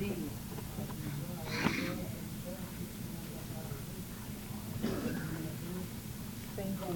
Thank you.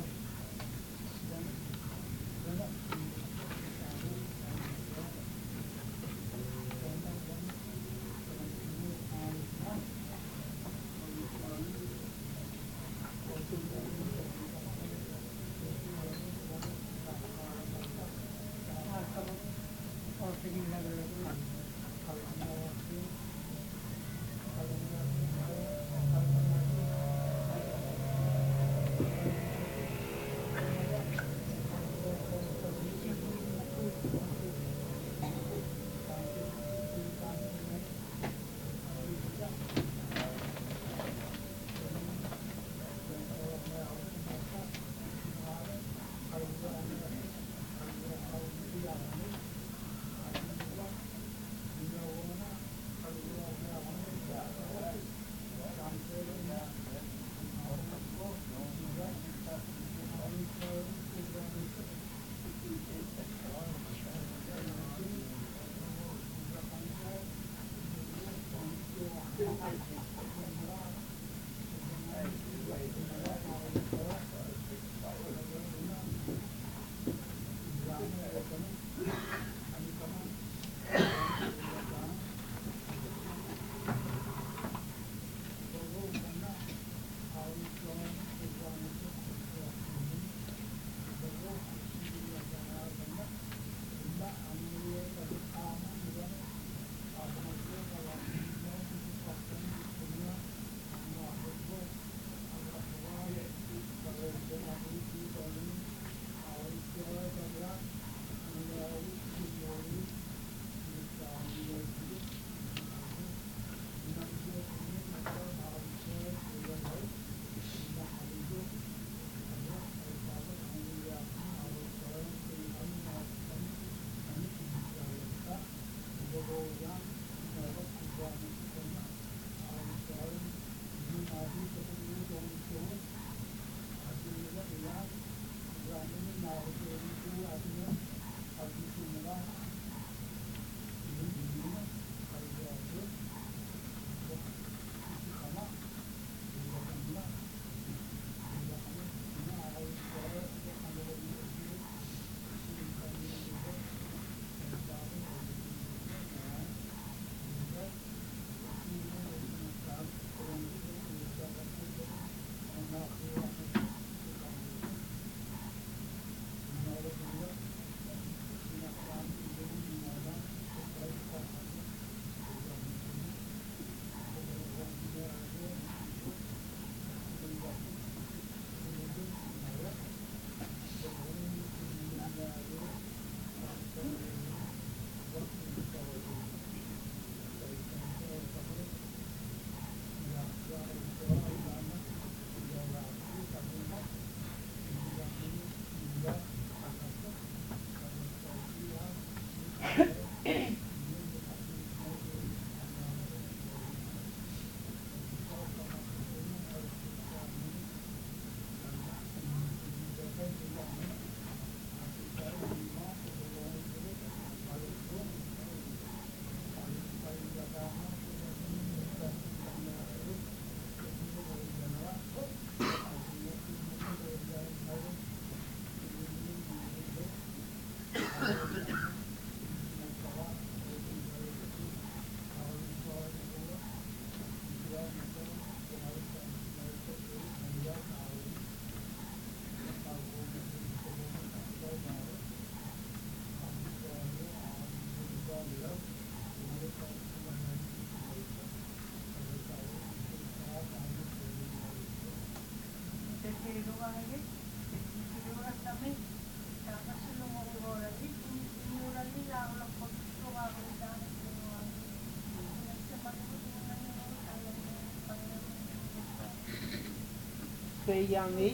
Yang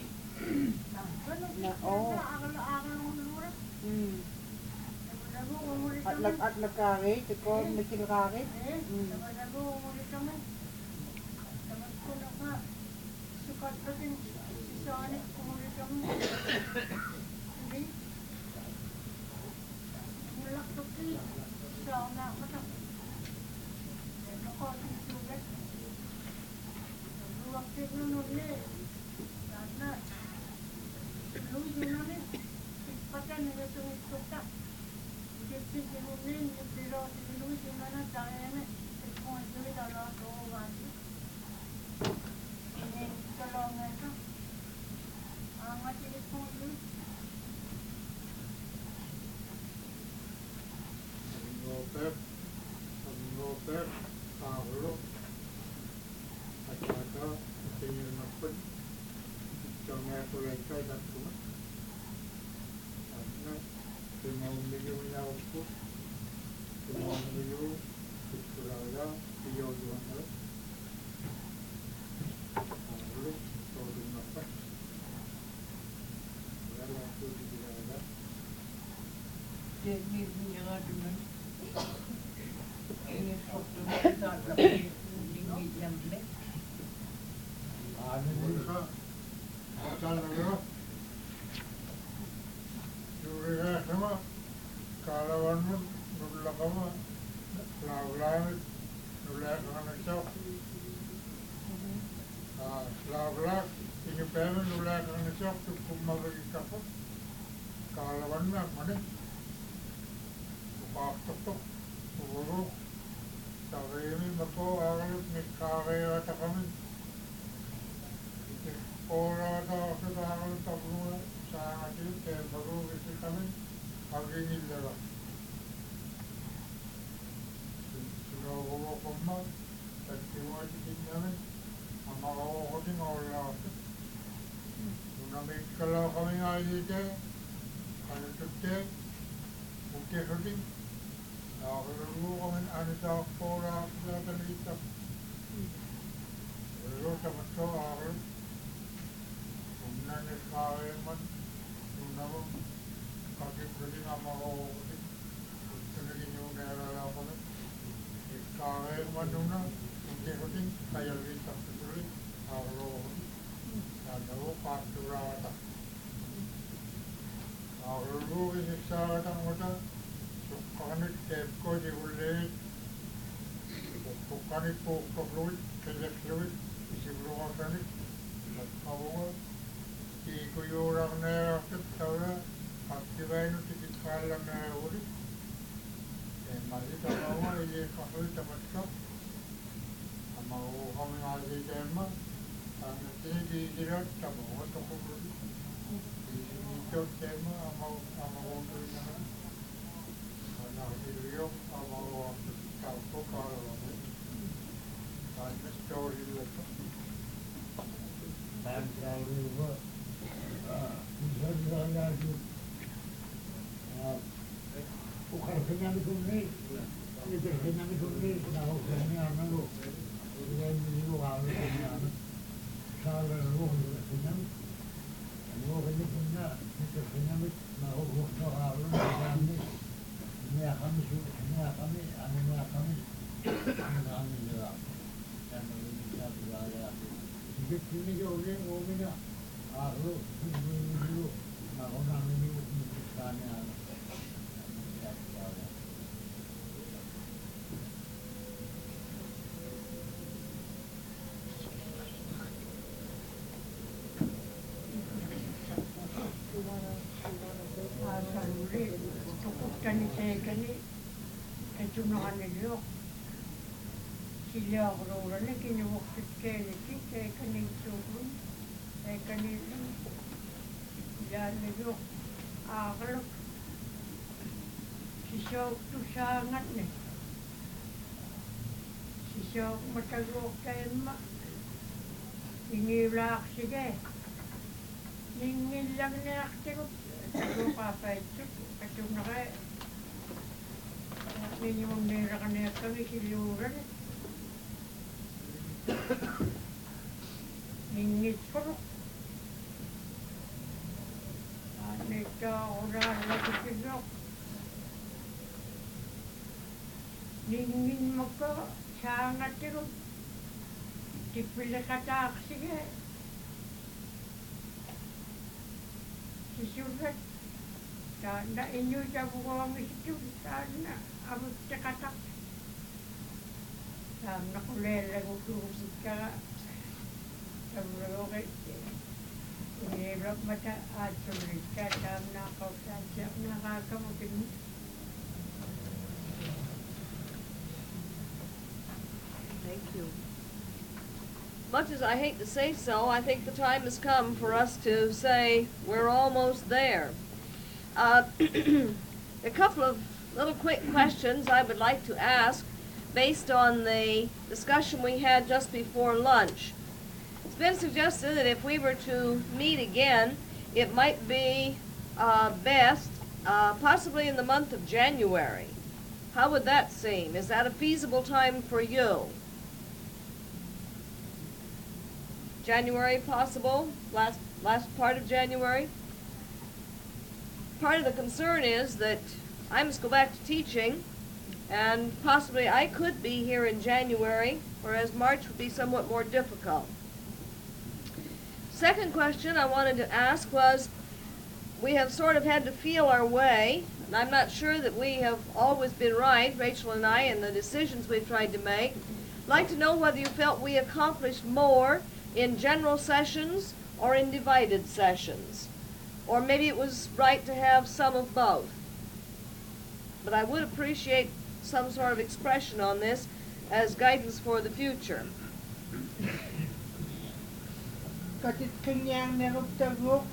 na oh at nagkari ko nakilkari Sabrogit. Hirap mata at sulit ka tam na kausasya nakakamutin. Thank you. Much as I hate to say so, I think the time has come for us to say we're almost there. A couple of little quick questions I would like to ask based on the discussion we had just before lunch. It's been suggested that if we were to meet again, it might be best possibly in the month of January. How would that seem? Is that a feasible time for you? January possible? Last part of January? Part of the concern is that I must go back to teaching, and possibly I could be here in January, whereas March would be somewhat more difficult. Second question I wanted to ask was, we have sort of had to feel our way, and I'm not sure that we have always been right, Rachel and I, in the decisions we've tried to make. I'd like to know whether you felt we accomplished more in general sessions or in divided sessions. Or maybe it was right to have some of both. But I would appreciate some sort of expression on this as guidance for the future. Katit kanyang neruptagok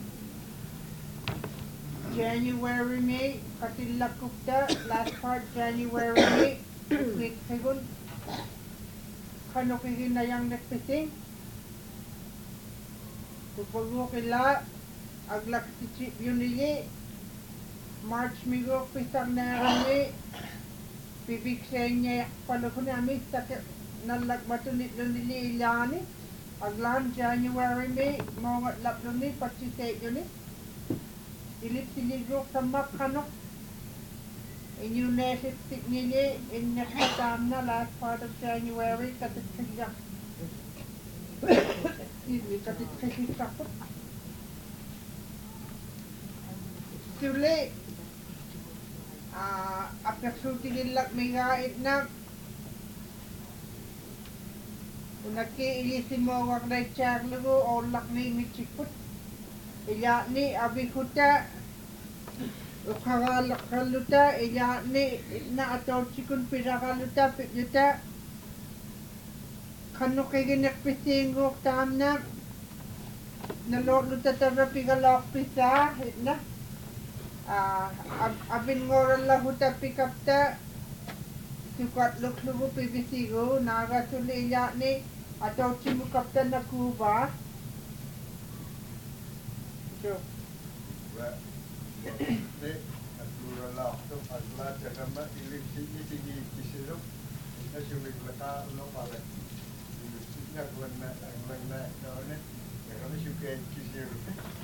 January May katilakukta last part January May quick segun kanokigin na yang nagpising tupagok ila aglak tichip yunili March migo pisang narami pipiksen niya panahon namin sakit nalag matunit lunili ilani aglan January May mga lap luni patisay yuni ilip siligok sa makanok inyo nesip nili in next time na last part of January katit kaya katit kaya sakot Suli, apeksuti nilak mingait na unaki ilisin mo wak na charlugo o lak ni michikut iya ni abikuta ukagalak kaluta iya ni na atau chikun pirakaluta pityuta kanu kaginak pisingok tam na nalot luta tarapi galak pisa na abin ngoral la huta pikapta sukat luklugu pibisigo naga suli ya ni atau cimu kapta na kuba so ne atura la to agla jagama ilip sigi sigi kisiro na sumi laka no pale ilip sigi na gwanna kaone kami suka kisiro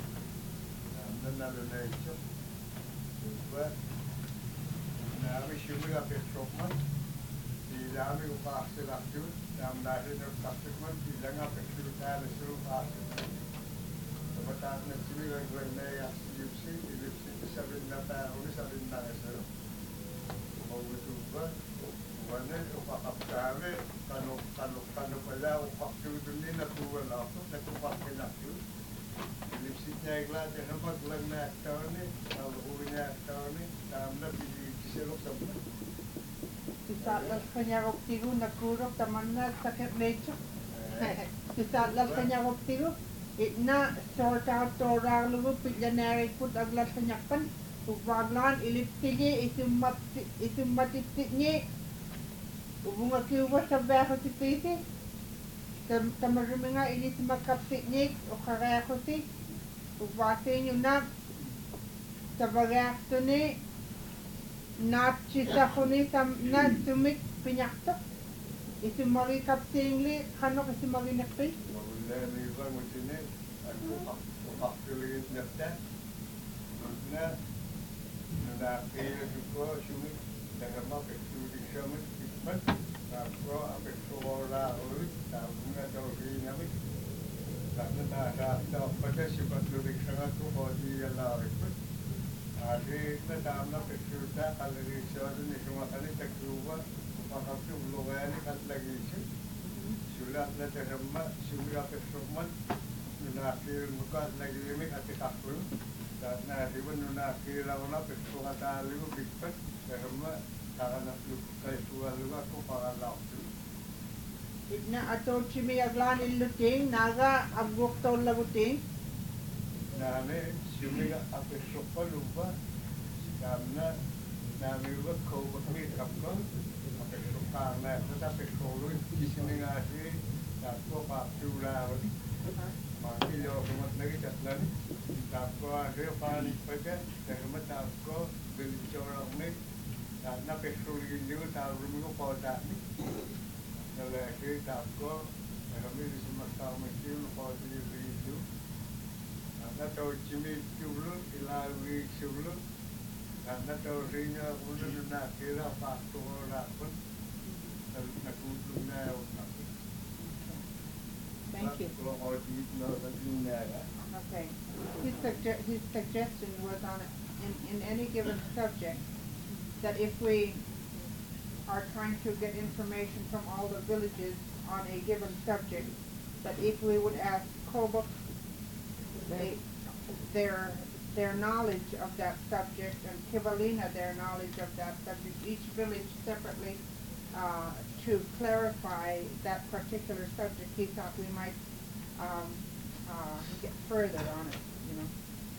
na na cho But now we should have a shopman. The army of Pastor Abdul, I'm not in a customer, the young up a few times through Pastor. But I'm not similar when they ask you see, you see 7 only 7 nights. Over to work. One day of a Pacave, Kano Pala, or Pacu to Nina to a lot, that to Pacu. Lipstick glad and a mug like that, Tony, Tony, I'm not busy to sell something. Isatlas kanyang optigo nagkurok taman na sakit medyo. Isatlas kanyang optigo itna sort out torang lugo pilyanari put aglas kanyakpan upaglan iliptigi isumatiptik niya ubunga kiwa sa beho tipisi tamarumi nga ilis makaptik niya o kareko si upasin yun na tabagakto ni Natchisa ko ni na sumit pinyakto. Isumari kaptingli kanok isumari nakpi. Wala ni lang mo sini. Ako pakili nafta. Na kaya ko sumit daga ma pektu di sumit ikman. Tapos apektu ora ulit tapos na daw rin namin. Tapos na pada sipat lurik sangat ko body ala ikman. Adi na tamna pektuta kalari siya ni sumakani takruwa pakaptu logani kat lagi siya Sulat na terima sumira persoman nunakil muka lagi limit ati kakul dan na riwan nunakil launa persoman taliu bikpat terima karena lu kay tuwa lu ako para lautu. Itna ato chimi aglan illuting naga agbuk tol laguting. Nane sumira persoman lupa karena nami lupa kau bakmi kapkon persoman na tetapi kalau di sini ngasih aku pak Jula masih jauh rumah lagi jalan aku ada panik pada rumah aku beli corong ni karena petrol ini tahu rumah kau tak ni kalau aku kami di semasa mesti kau beli itu karena tahu cumi dulu ilawi dulu karena tahu rinya udah nak kira pak Jula pun Thank you. Okay. His suggestion was on in any given subject that if we are trying to get information from all the villages on a given subject, that if we would ask Kobuk their knowledge of that subject and Kivalina their knowledge of that subject, each village separately, to clarify that particular subject, he thought we might get further on it, you know.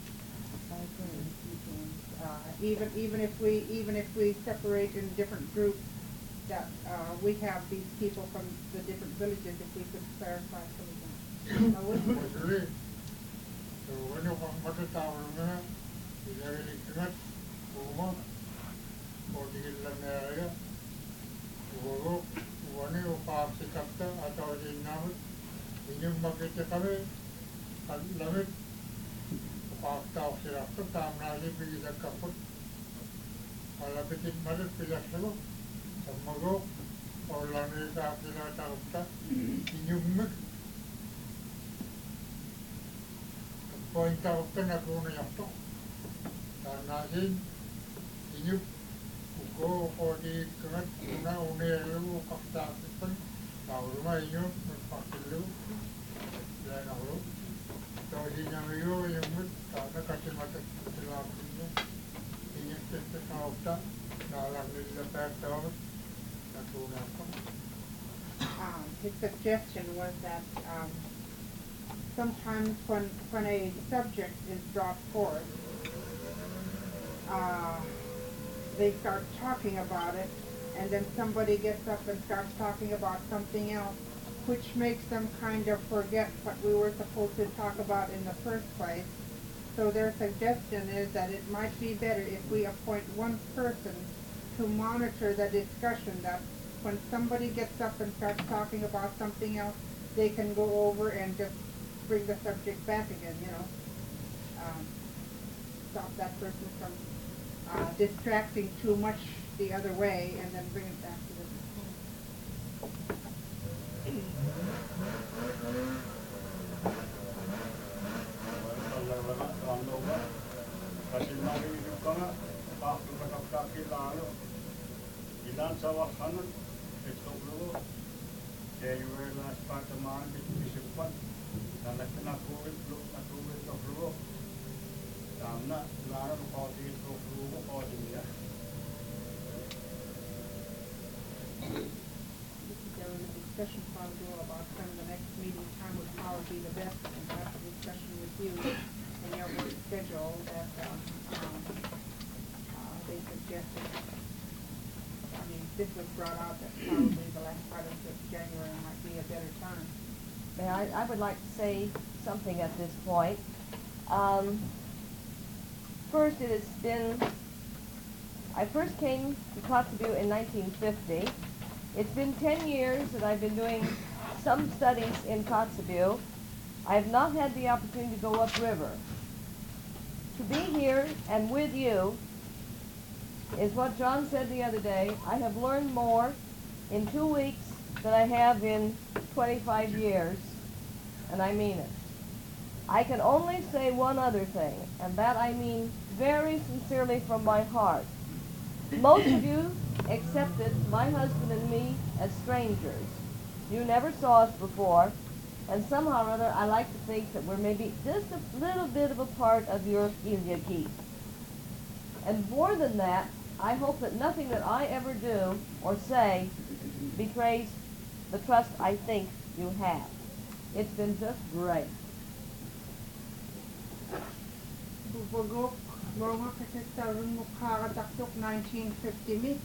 Even if we separate in different groups, that we have these people from the different villages, if we could clarify some of them. Wani upasi kapta atau jinamut inyum magite kami lamit upakta oksirakta tamnali pilih kaput alabitin malut pilih selo samago orlani kapila tapta inyum mek point tapta naguna yakto tanazin inyum Go for the current now near Pakistan, Nauru, Pakilu, Lanaru, Todinario, Yamut, Tana Katimata, in the Sauta, Nala the back of his suggestion was that sometimes when a subject is brought forth, they start talking about it, and then somebody gets up and starts talking about something else, which makes them kind of forget what we were supposed to talk about in the first place. So their suggestion is that it might be better if we appoint one person to monitor the discussion, that when somebody gets up and starts talking about something else, they can go over and just bring the subject back again, you know. Stop that person from distracting too much the other way, and then bring it back to the There was a discussion probably about when the next meeting time would probably be the best, and have a discussion with you and your work schedule that they suggested. I mean, this was brought out that probably the last part of January might be a better time. I would like to say something at this point. First, it has been, I first came to Kotzebue in 1950. It's been 10 years that I've been doing some studies in Kotzebue. I have not had the opportunity to go upriver. To be here and with you is what John said the other day. I have learned more in 2 weeks than I have in 25 years, and I mean it. I can only say one other thing, and that I mean very sincerely from my heart. Most of you accepted my husband and me as strangers. You never saw us before, and somehow or other I like to think that we're maybe just a little bit of a part of your Ilyaki. And more than that, I hope that nothing that I ever do or say betrays the trust I think you have. It's been just great. Bubagok, mga kasasarun mo kakataktok 1950 mi.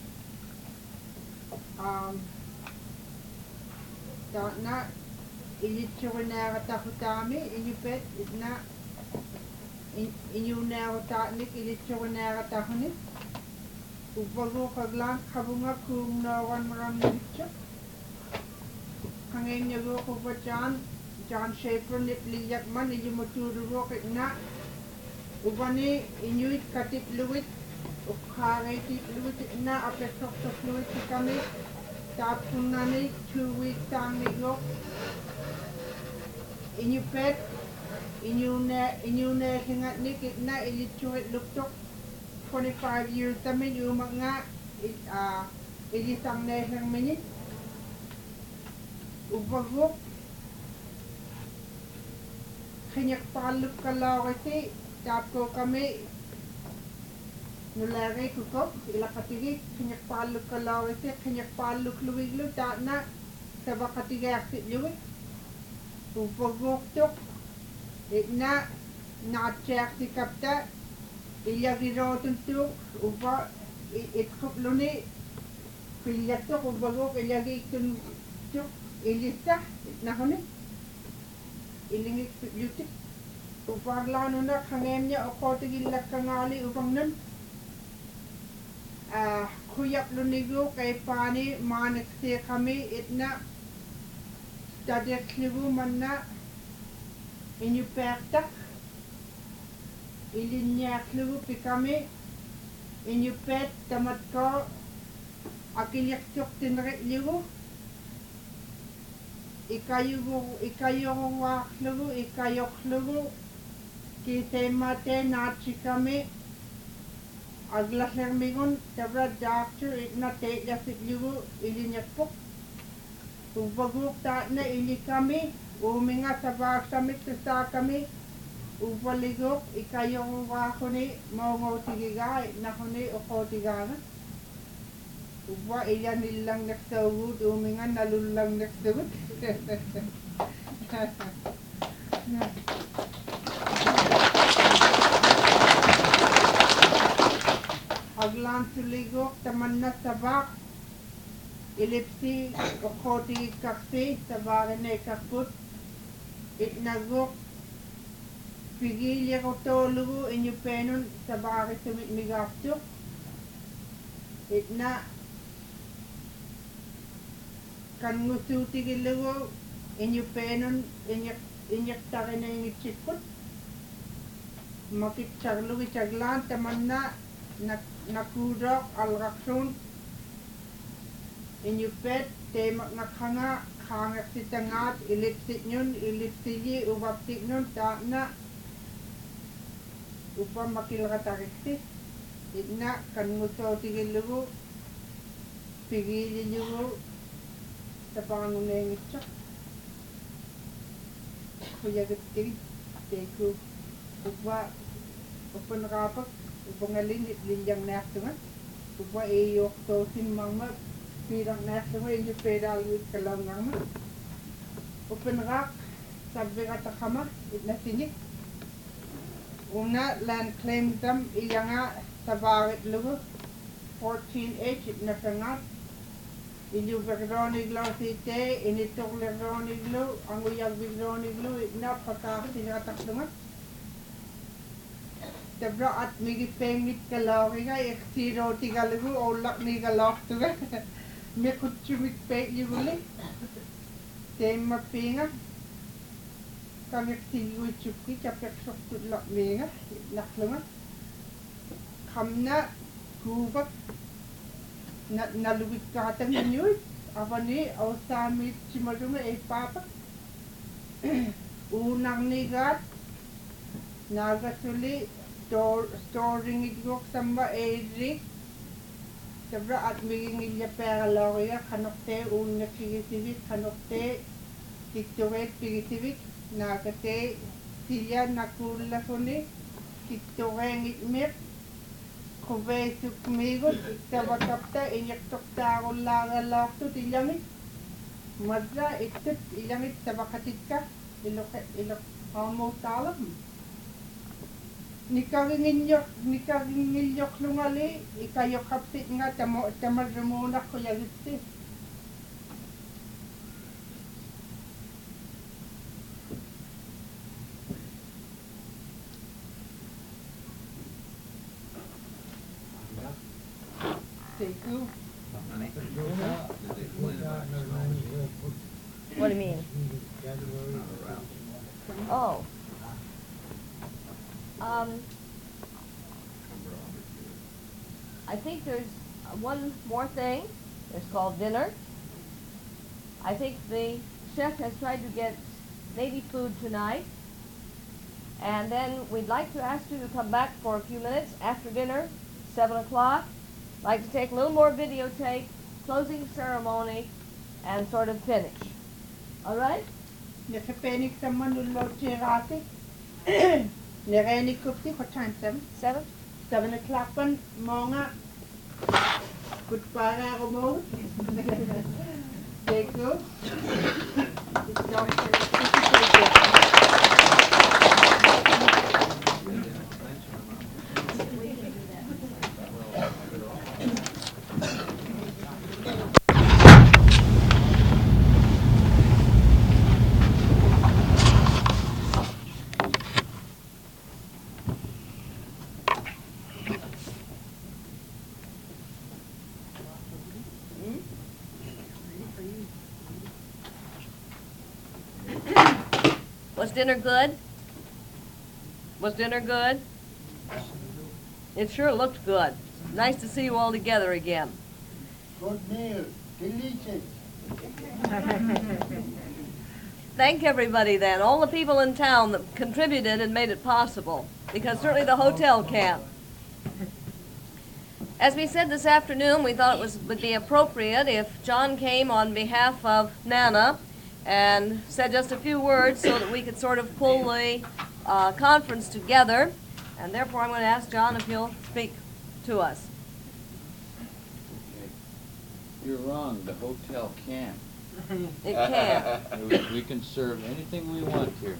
Na ilitsurinaratakutami, inyupet, na inyunarataknik, ilitsurinaratakuni. Bubagok aglang kabunga kung nawan maramnitsa. Hangin niyo ko ba John Schaefer nipliyak man, inyumutururok na. Ubani inyuit katip luwit, ukharay tip luwit na apesok sa luwit kami. Tapos nani 2 weeks tang niyo. Inyupet, inyune hingat nikit na ilitsuit luktok 25 years tamin yung mga ilisang nesang minit. Ubagok, kinyak paluk kalau kasi tapos kami nulari kukop ilakatigi kinyak paluk kalau kasi kinyak paluk luwiglu tak na sabakatigi aksit luwig upagok tok na natchak si kapta ilyagi rotun tok upa itkup luni pilyak tok upagok ilyagi itun tok ilista nakoni ilingik lutik Upaglano na kangem niya o kotigilak kangali upang nun. Kuyap lunigo kay pani manekse kami itna stadek ligo man na inyupektak ilinyak ligo pi kami inyupet tamat ko akilyak tok tinrek ligo ikayong wak ligo ikayok ligo Kita mate nachi kami aglas yang mingun tabra doctor itna te jasik ligo ilinyak pok ubaguk ta na ili kami uminga sabak samit sa kami ubaligok ikayong wakuni mau tigiga na kuni oko tigaga uba iyan nilang naksawud uminga nalulang naksawud Aglan suligok taman na sabak ilipsi okoti kaksi sabak na kakut itnagok pigilya ko tolugo inyupenon sabak sumit migapsuk itna kan ngusuti gilugo inyupenon inyak takin na yung chikut makitsaglugi chaglan taman na nakudok alraksun inyupet temak nakanga khangak sitangat ilipsit nyun ilipsiji ubaptik nyun tak na upa makilakatariksis itna kan nguso tigilugu pigili lugu sa panguneng itsak kuya gitig teku upa nakapag Upangalin lilyang nasungan, upa iyok tosin mama pirang nasungan inyo pedal with kalangang ma. Upanrak sabi kata kama itna sinik. Una land claim tam iyanga sabarit lugo 14H itna sangat. Inyo verroniglo site initok lerroniglo ang uyag verroniglo itna pagkakasinatak Tabra at migi pengit kalawin nga eksiro tigalugu olak ni galak tu ga me kutsumik pe yuli tema pinga kami tigu chukki chapek sok tu lak menga naklunga kamna kubak nalubik katang nyut avani ausami chimaduma e papa unang nigat nagasuli storing it go samba Eric Sabra at mingingilya pera loria kanokte unna pigitivik kanokte kitturet pigitivik nakate tilya nakulla kuni kitturengit mir kuveisuk migut ittavakapta inyaktoktarullaagallaartu tilyamik madra ittut ilyamik tabakatitka ilok hamuutaalak nikagingilyoklungali ikayokapsit nga tamarrumuunak kuyagitti Thank you. What do you mean? Oh. I think there's one more thing. It's called dinner. I think the chef has tried to get native food tonight. And then we'd like to ask you to come back for a few minutes after dinner, 7 o'clock. Like to take a little more videotape, closing ceremony, and sort of finish. All right? Nakapenik sama nullo tirati. Nerenik kupti what time 7? 7? 7 o'clock pan monga. Goodbye mo. Thank you. Was dinner good? Was dinner good? It sure looked good. Nice to see you all together again. Good meal, delicious. Thank everybody then, all the people in town that contributed and made it possible, because certainly the hotel can't. As we said this afternoon, we thought would be appropriate if John came on behalf of Nana and said just a few words so that we could sort of pull the conference together. And therefore I'm going to ask John if he'll speak to us. You're wrong. The hotel can't. It can. We can serve anything we want here.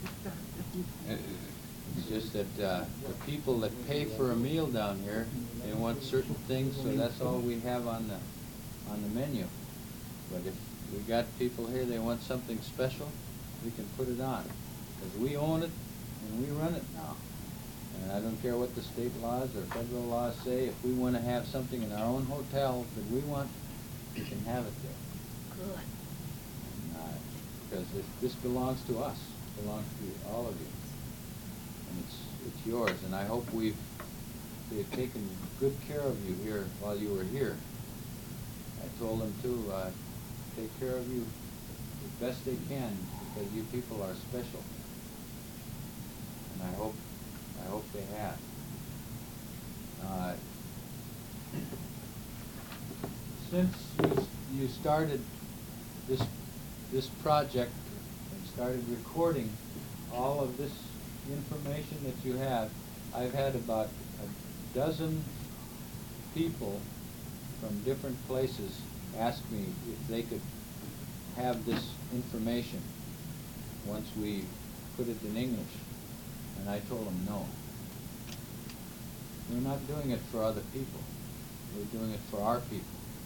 It's just that the people that pay for a meal down here, they want certain things, so that's all we have on the menu. But if we got people here, they want something special, we can put it on. Because we own it and we run it now. And I don't care what the state laws or federal laws say. If we want to have something in our own hotel that we want, we can have it there. Good. Because this belongs to us, belongs to all of you. And it's yours. And I hope we've taken good care of you here while you were here. I told them to take care of you as best they can, because you people are special. And I hope they have. Since you started this project and started recording all of this information that you have, I've had about a dozen people from different places ask me if they could have this information once we put it in English. And I told them no. We're not doing it for other people. We're doing it for our people.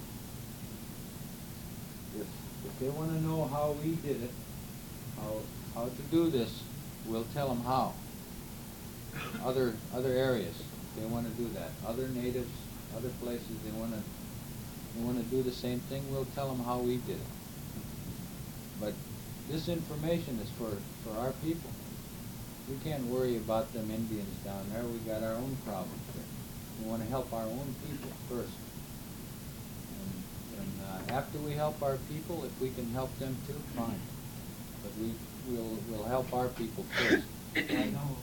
If they want to know how we did it, how to do this, we'll tell them how. Other areas, they want to do that. Other natives, other places, they want to do the same thing, we'll tell them how we did it. But this information is for our people. We can't worry about them Indians down there. We got our own problems here. We want to help our own people first. And after we help our people, if we can help them too, fine. But we'll help our people first. I know.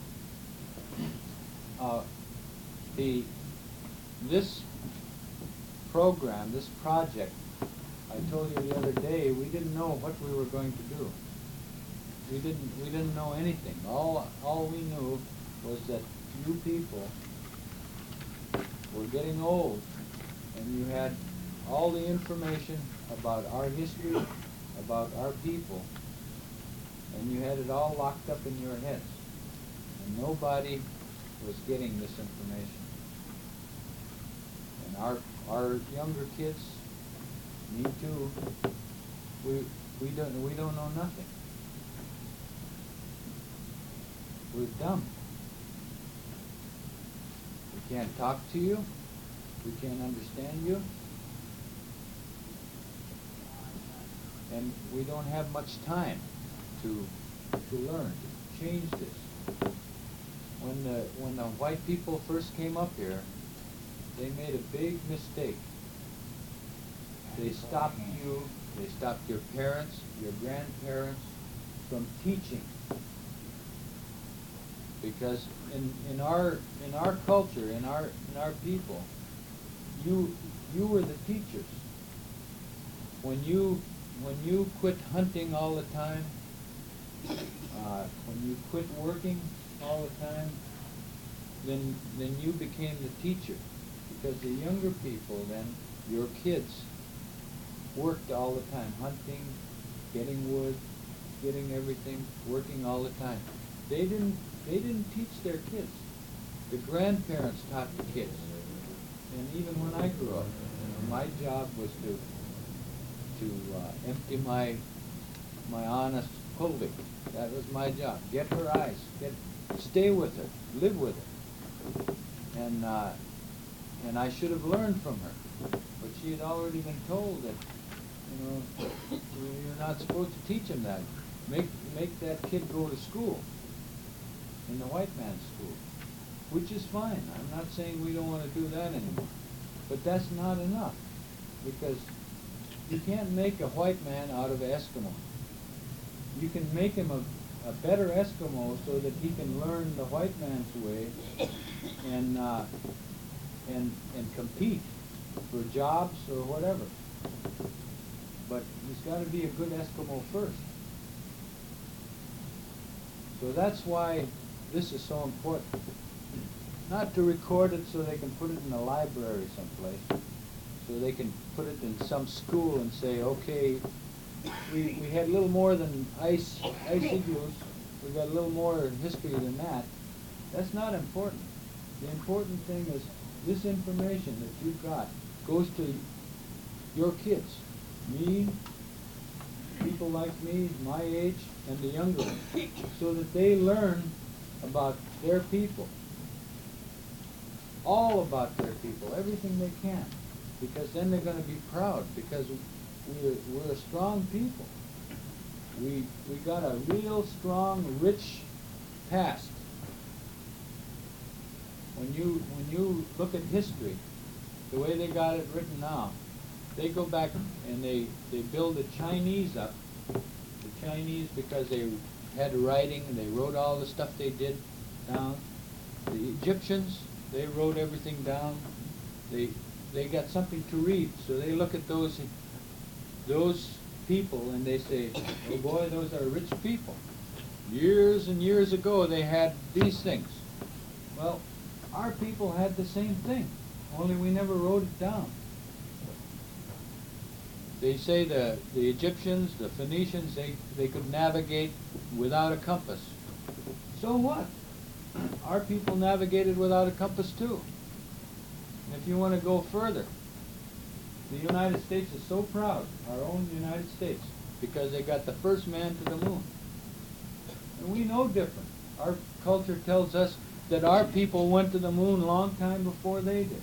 program, this project, I told you the other day, we didn't know what we were going to do. We didn't know anything. All we knew was that you people were getting old, and you had all the information about our history, about our people, and you had it all locked up in your heads. And nobody was getting this information. And our younger kids, me too, we don't know nothing. We're dumb. We can't talk to you. We can't understand you. And we don't have much time to learn, to change this. When the white people first came up here, they made a big mistake. They stopped you, they stopped your parents, your grandparents from teaching. Because in our culture, in our people, you were the teachers. When you quit hunting all the time, when you quit working all the time, then you became the teacher. Because the younger people then, your kids, worked all the time, hunting, getting wood, getting everything, working all the time. They didn't teach their kids. The grandparents taught the kids. And even when I grew up, my job was to empty my honest Kulvik. That was my job. Get her eyes. Stay with her. Live with her. And I should have learned from her. But she had already been told that, you're not supposed to teach him that. Make that kid go to school, in the white man's school, which is fine. I'm not saying we don't want to do that anymore. But that's not enough, because you can't make a white man out of an Eskimo. You can make him a better Eskimo so that he can learn the white man's way and compete for jobs or whatever. But he's got to be a good Eskimo first. So that's why this is so important. Not to record it so they can put it in a library someplace, so they can put it in some school and say, okay, we had a little more than ice igloos, we got a little more history than that. That's not important. The important thing is this information that you've got goes to your kids, me, people like me, my age, and the younger ones, so that they learn about their people, all about their people, everything they can, because then they're going to be proud, because we're a strong people. We got a real strong, rich past. When you look at history, the way they got it written now, they go back and they build the Chinese up. The Chinese, because they had writing and they wrote all the stuff they did down. The Egyptians, they wrote everything down. They got something to read, so they look at those people and they say, oh boy, those are rich people. Years and years ago they had these things. Well, our people had the same thing, only we never wrote it down. They say the Egyptians, the Phoenicians, they could navigate without a compass. So what? Our people navigated without a compass too. And if you want to go further, the United States is so proud, our own United States, because they got the first man to the moon. And we know different. Our culture tells us that our people went to the moon a long time before they did.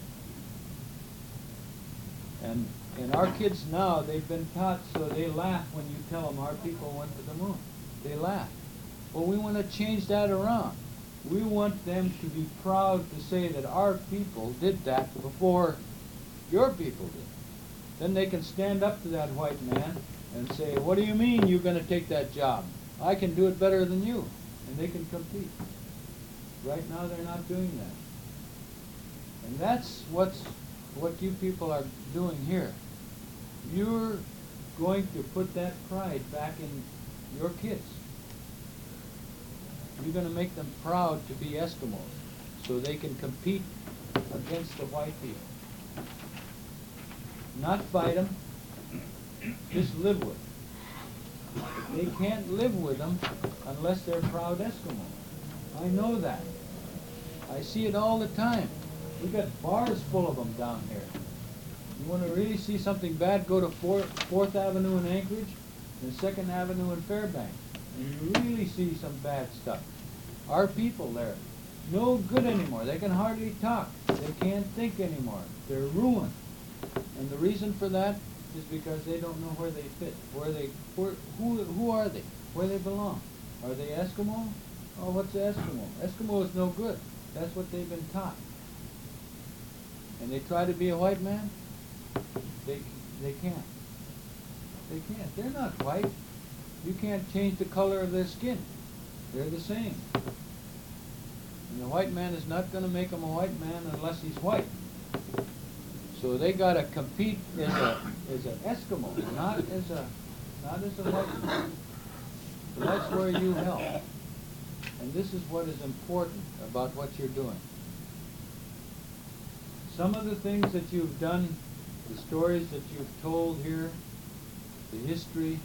And our kids now, they've been taught, so they laugh when you tell them our people went to the moon. They laugh. Well, we want to change that around. We want them to be proud to say that our people did that before your people did. Then they can stand up to that white man and say, what do you mean you're going to take that job? I can do it better than you. And they can compete. Right now they're not doing that. And that's what's what you people are doing here. You're going to put that pride back in your kids. You're going to make them proud to be Eskimos so they can compete against the white people. Not fight them, just live with them. They can't live with them unless they're proud Eskimos. I know that. I see it all the time. We got bars full of them down here. You want to really see something bad, go to 4th Avenue in Anchorage and 2nd Avenue in Fairbanks. And you really see some bad stuff. Our people there, no good anymore. They can hardly talk. They can't think anymore. They're ruined. And the reason for that is because they don't know where they fit, who are they, where they belong. Are they Eskimo? Oh, what's Eskimo? Eskimo is no good. That's what they've been taught. And they try to be a white man, they can't. They can't. They're not white. You can't change the color of their skin. They're the same. And the white man is not going to make them a white man unless he's white. So they got to compete as an Eskimo, not as a white man. So that's where you help. And this is what is important about what you're doing. Some of the things that you've done, the stories that you've told here, the history,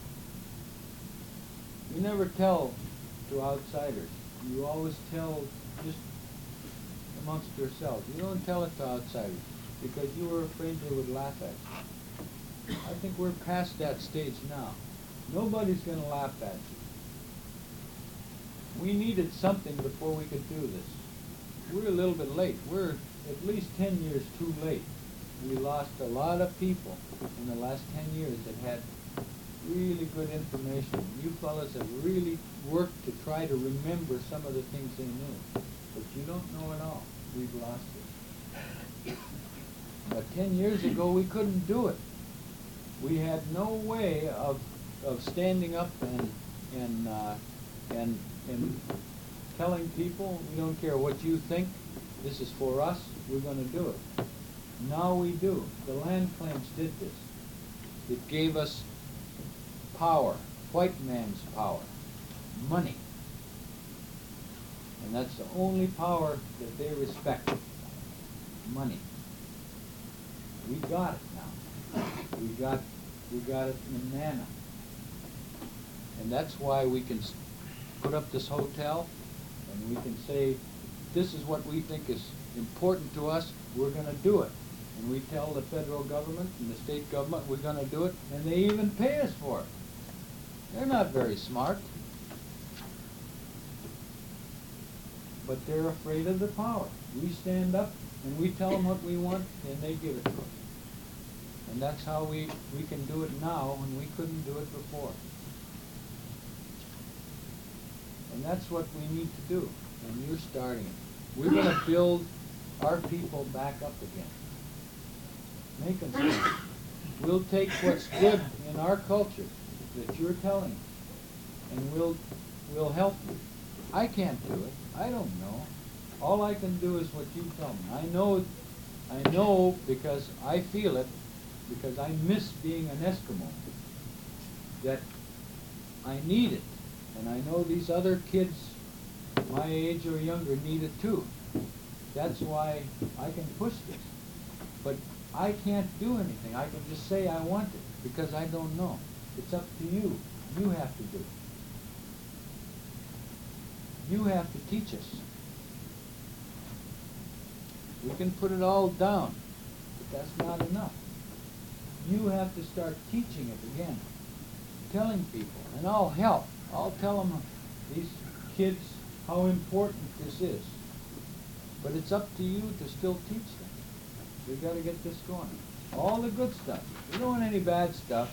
you never tell to outsiders. You always tell just amongst yourselves. You don't tell it to outsiders because you were afraid they would laugh at you. I think we're past that stage now. Nobody's going to laugh at you. We needed something before we could do this. We're a little bit late. We're at least 10 years too late. We lost a lot of people in the last 10 years that had really good information. You fellas have really worked to try to remember some of the things they knew. But you don't know it all. We've lost it. But 10 years ago, we couldn't do it. We had no way of standing up and telling people, we don't care what you think, this is for us, we're going to do it. Now we do. The land claims did this. It gave us power, white man's power, money. And that's the only power that they respect, money. We got it now. We got it in Nana. And that's why we can put up this hotel and we can say, this is what we think is important to us, we're going to do it. And we tell the federal government and the state government we're going to do it, and they even pay us for it. They're not very smart. But they're afraid of the power. We stand up and we tell them what we want, and they give it to us. And that's how we can do it now when we couldn't do it before. And that's what we need to do, and you're starting it. We're going to build our people back up again. Make them strong. We'll take what's good in our culture that you're telling us, and we'll help you. I can't do it. I don't know. All I can do is what you tell me. I know because I feel it, because I miss being an Eskimo, that I need it. And I know these other kids my age or younger need it too. That's why I can push this. But I can't do anything. I can just say I want it because I don't know. It's up to you. You have to do it. You have to teach us. We can put it all down, but that's not enough. You have to start teaching it again, telling people, and I'll help. I'll tell them, these kids, how important this is. But it's up to you to still teach them. We've got to get this going. All the good stuff. We don't want any bad stuff.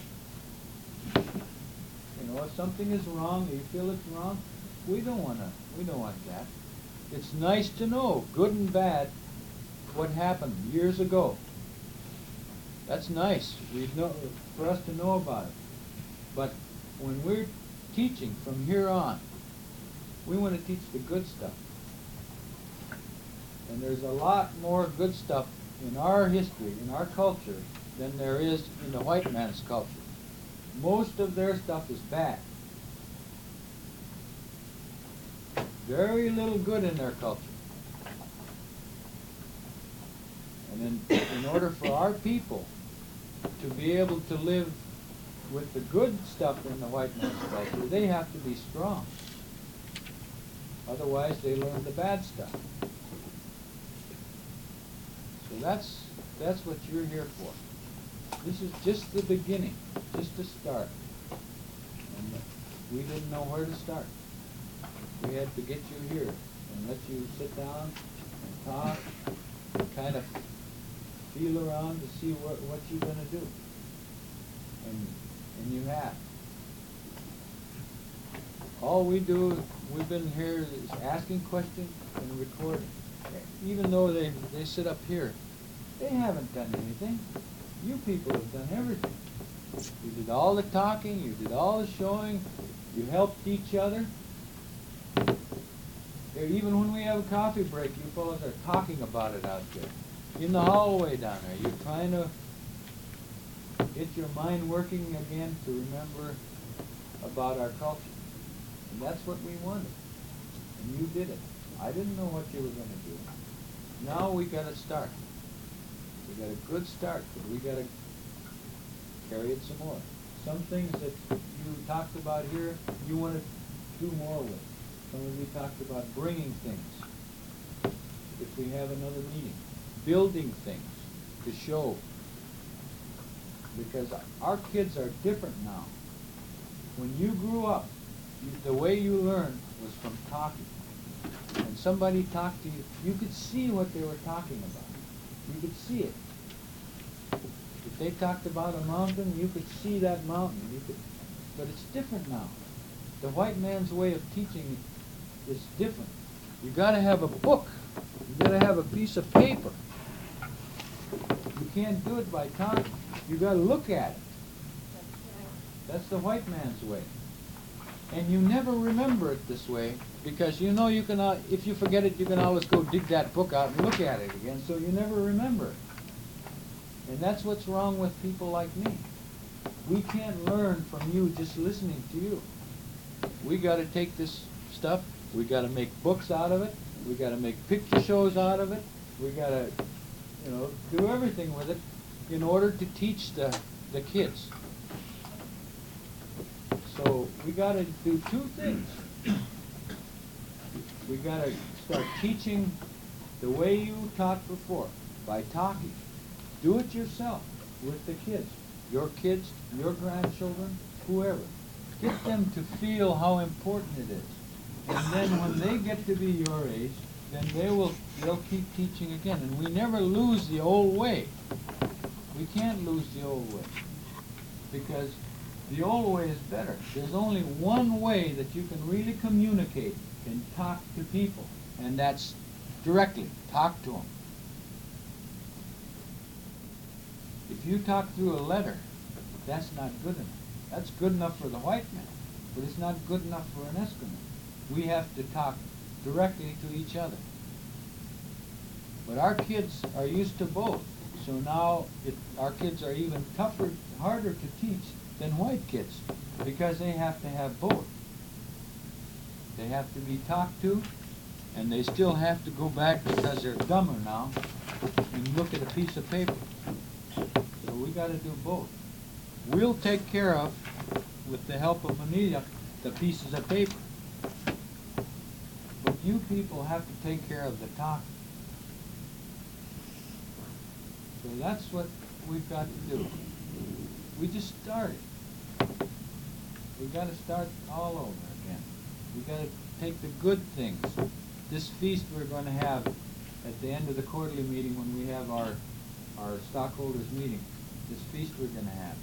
You know, if something is wrong, or you feel it's wrong, we don't want that. It's nice to know, good and bad, what happened years ago. That's nice for us to know about it. But when we're teaching from here on, we want to teach the good stuff. And there's a lot more good stuff in our history, in our culture, than there is in the white man's culture. Most of their stuff is bad. Very little good in their culture. And in order for our people to be able to live with the good stuff in the white man's culture, they have to be strong. Otherwise, they learn the bad stuff. So that's what you're here for. This is just the beginning, just the start. And we didn't know where to start. We had to get you here and let you sit down and talk and kind of feel around to see what you're going to do. And you have. All we do, we've been here is asking questions and recording. Even though they sit up here, they haven't done anything. You people have done everything. You did all the talking, you did all the showing, you helped each other. Even when we have a coffee break, you fellows are talking about it out there. In the hallway down there, you're trying to get your mind working again to remember about our culture. And that's what we wanted. And you did it. I didn't know what you were going to do. Now we got to start. We got a good start, but we got to carry it some more. Some things that you talked about here, you want to do more with. Some of you talked about bringing things. If we have another meeting, building things to show. Because our kids are different now. When you grew up, the way you learned was from talking. When somebody talked to you, you could see what they were talking about. You could see it. If they talked about a mountain, you could see that mountain. But it's different now. The white man's way of teaching is different. You got to have a book. You got to have a piece of paper. You can't do it by talking. You got to look at it. That's the white man's way. And you never remember it this way because you know you can. If you forget it, you can always go dig that book out and look at it again. So you never remember it. And that's what's wrong with people like me. We can't learn from you just listening to you. We got to take this stuff. We got to make books out of it. We got to make picture shows out of it. We got to, do everything with it in order to teach the kids. So we got to do two things. We got to start teaching the way you taught before, by talking. Do it yourself with the kids, your grandchildren, whoever. Get them to feel how important it is. And then when they get to be your age, then they'll keep teaching again. And we never lose the old way. We can't lose the old way. Because the old way is better. There's only one way that you can really communicate and talk to people. And that's directly. Talk to them. If you talk through a letter, that's not good enough. That's good enough for the white man, but it's not good enough for an Eskimo. We have to talk directly to each other. But our kids are used to both. So now our kids are even tougher, harder to teach than white kids because they have to have both. They have to be talked to, and they still have to go back because they're dumber now and look at a piece of paper. So we got to do both. We'll take care of, with the help of Amelia, the pieces of paper. But you people have to take care of the talking. So that's what we've got to do. We just started. We've got to start all over again. We've got to take the good things. This feast we're going to have at the end of the quarterly meeting when we have our stockholders meeting. This feast we're going to have.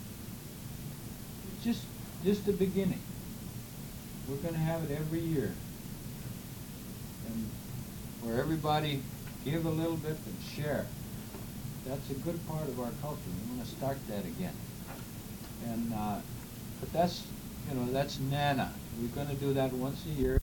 It's just the beginning. We're going to have it every year. And where everybody give a little bit and share. That's a good part of our culture. We want to start that again. And but that's Nana. We're going to do that once a year.